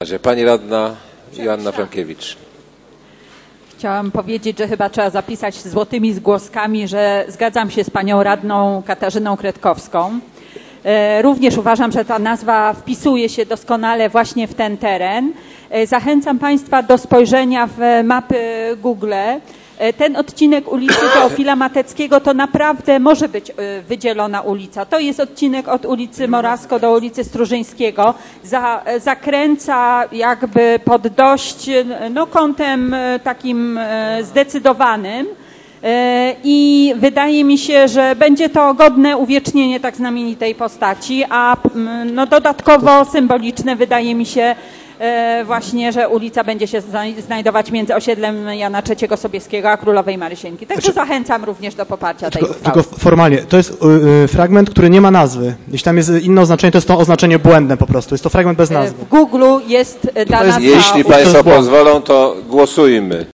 Pani radna Joanna Frankiewicz. Chciałam powiedzieć, że chyba trzeba zapisać złotymi zgłoskami, że zgadzam się z panią radną Katarzyną Kretkowską. Również uważam, że ta nazwa wpisuje się doskonale właśnie w ten teren. Zachęcam państwa do spojrzenia w mapy Google. Ten odcinek ulicy Teofila Mateckiego to naprawdę może być wydzielona ulica. To jest odcinek od ulicy Morasko do ulicy Strużyńskiego. Zakręca jakby pod dość kątem takim zdecydowanym. I wydaje mi się, że będzie to godne uwiecznienie tak znamienitej postaci, a dodatkowo symboliczne wydaje mi się właśnie, że ulica będzie się znajdować między osiedlem Jana III Sobieskiego a Królowej Marysieńki. Także zachęcam również do poparcia tej uchwały. Tylko formalnie, to jest fragment, który nie ma nazwy. Jeśli tam jest inne oznaczenie, to jest to oznaczenie błędne po prostu. Jest to fragment bez nazwy. W Google jest dla nas... Jeśli państwo pozwolą, to głosujmy.